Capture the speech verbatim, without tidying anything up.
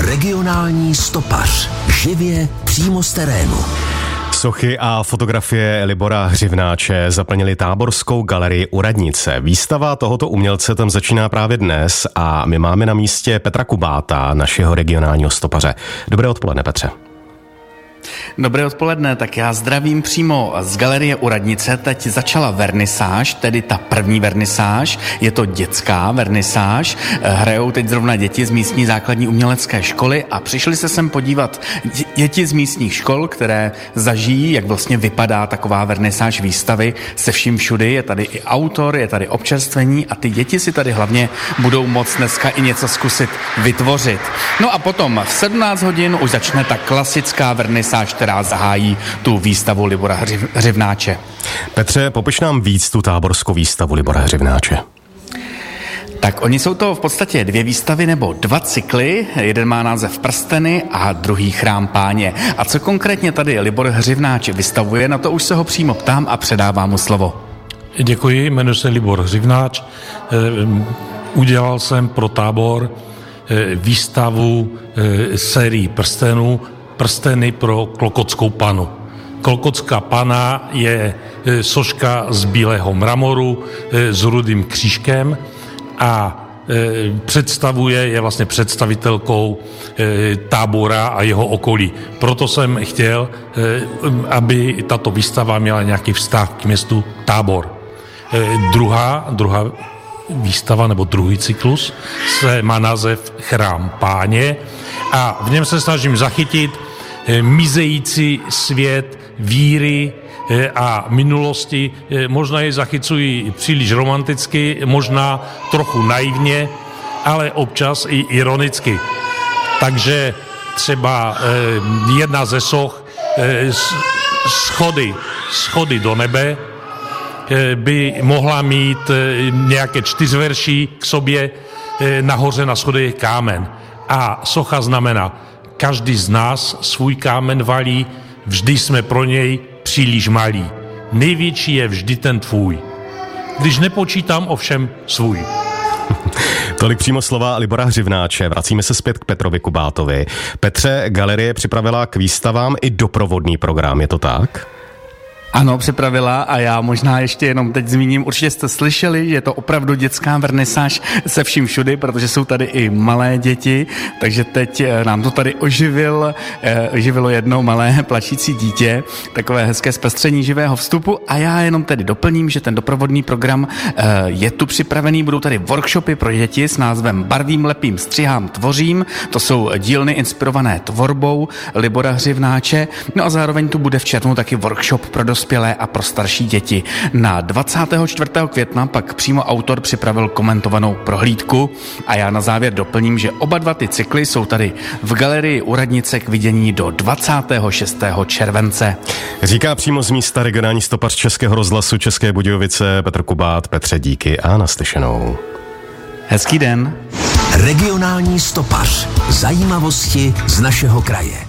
Regionální stopař. Živě přímo z terénu. Sochy a fotografie Libora Hřivnáče zaplnily táborskou galerii u Radnice. Výstava tohoto umělce tam začíná právě dnes a my máme na místě Petra Kubáta, našeho regionálního stopaře. Dobré odpoledne, Petře. Dobré odpoledne, tak já zdravím přímo z galerie u Radnice. Teď začala vernisáž, tedy ta první vernisáž. Je to dětská vernisáž. Hrajou teď zrovna děti z místní základní umělecké školy a přišli se sem podívat děti z místních škol, které zažijí, jak vlastně vypadá taková vernisáž výstavy se vším všudy. Je tady i autor, je tady občerstvení a ty děti si tady hlavně budou moct dneska i něco zkusit vytvořit. No a potom v sedmnáct hodin už začne ta klasická vernisáž, která zahájí tu výstavu Libora Hřivnáče. Petře, popiš nám víc tu táborskou výstavu Libora Hřivnáče. Tak oni jsou to v podstatě dvě výstavy nebo dva cykly. Jeden má název Prsteny a druhý Chrám Páně. A co konkrétně tady Libor Hřivnáč vystavuje, na to už se ho přímo ptám a předávám mu slovo. Děkuji, jmenuji se Libor Hřivnáč. Udělal jsem pro tábor výstavu sérii prstenů Prsteny pro Klokotskou panu. Klokotská pana je soška z bílého mramoru s rudým křížkem a představuje, je vlastně představitelkou tábora a jeho okolí. Proto jsem chtěl, aby tato výstava měla nějaký vztah k městu Tábor. Druhá, druhá výstava nebo druhý cyklus se má název Chrám Páně a v něm se snažím zachytit mizející svět víry a minulosti. Možná je zachycují příliš romanticky, možná trochu naivně, ale občas i ironicky. Takže třeba jedna ze soch schody, schody do nebe by mohla mít nějaké čtyřverší k sobě, nahoře na schodě je kámen. A socha znamená, každý z nás svůj kámen valí, vždy jsme pro něj příliš malí. Největší je vždy ten tvůj. Když nepočítám ovšem svůj. Tolik přímo slova Libora Hřivnáče. Vracíme se zpět k Petrovi Kubátovi. Petře, galerie připravila k výstavám i doprovodný program, je to tak? Ano, připravila a já možná ještě jenom teď zmíním, určitě jste slyšeli, že je to opravdu dětská vernisáž se vším všudy, protože jsou tady i malé děti, takže teď nám to tady oživil, oživilo jedno malé plačící dítě, takové hezké zpestření živého vstupu a já jenom tedy doplním, že ten doprovodný program je tu připravený, budou tady workshopy pro děti s názvem Barvím, lepím, střihám, tvořím, to jsou dílny inspirované tvorbou Libora Hřivnáče, no a zároveň tu bude v červnu taky workshop pro dospělé a pro starší děti. Na dvacátého čtvrtého května pak přímo autor připravil komentovanou prohlídku a já na závěr doplním, že oba dva ty cykly jsou tady v galerii u Radnice k vidění do dvacátého šestého července. Říká přímo z místa regionální stopař Českého rozhlasu České Budějovice Petr Kubát. Petře, díky a naslyšenou. Hezký den. Regionální stopař. Zajímavosti z našeho kraje.